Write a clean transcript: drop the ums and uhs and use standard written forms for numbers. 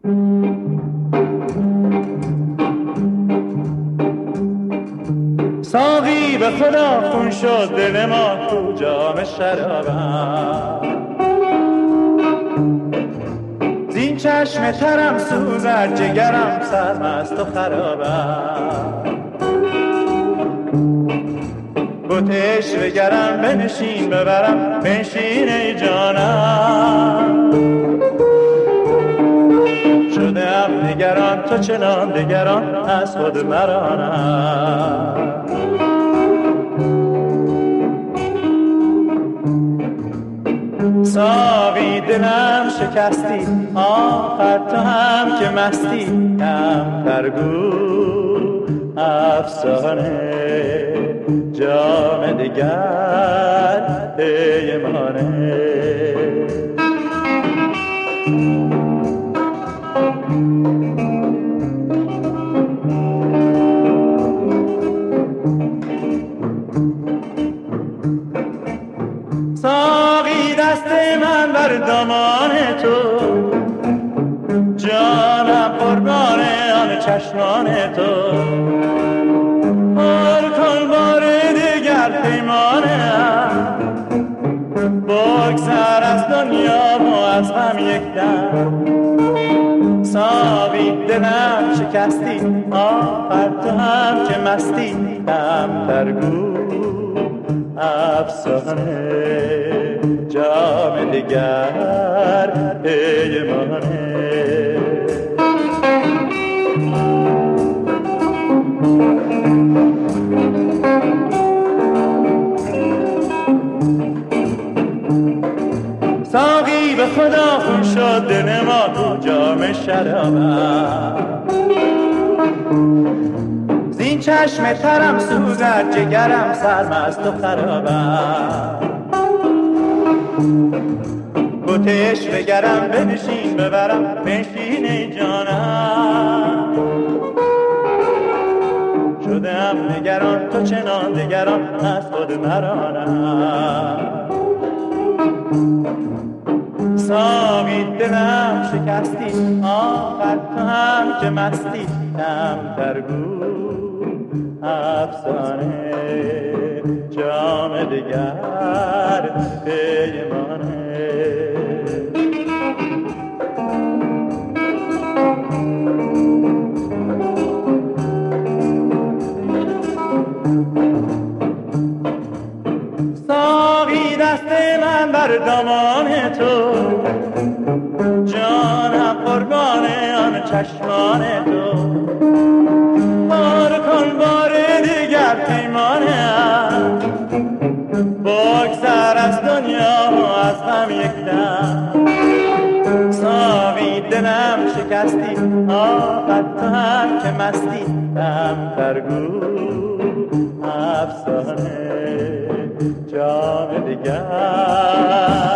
ساقی به خدا خون شد دل ما تو جام شرابم، زین چشم ترم سوزد جگرم سرمست و خرابم. بوتش بگرم بنشین ببرم بنشین ای جانم، شده ام نگران تو چنان دگران از خود مرانم. ساقی دلم شکستی آخر تو هم که مستی، کم ترگو افسانه جام دگر پیمانه. ساقی دست من بر دامان تو، جانم قربان آن چشمان تو، پر کن بار دیگر پیمانم، بگذر از دنیا و از هم یک دم. ساقی دلم شکستی آخر تو هم که مستی، کم ترگو افسانه جام دگر پیمانه. ساقی به خدا خون شد دل ما تو جام شرابم، زین چشم ترم سوزد جگرم سرمست و خرابم. بوتش بگرم بنشین ببرم بنشین ای جانم، شدم نگران تو چنان دگران از خود مرانم. ساقی دلم شکستی آخر تو هم که مستی، کم ترگو افسانه جام دگر پیمانه. ساقی دست من بر دامان تو، جانم قربان آن چشمان تو، پر کن بار دیگر پیمانم، بگذر از دنیا و از هم یک دم. ساقی دلم شکستی آخر تو هم که مستی، کم ترگو افسانه جام دگر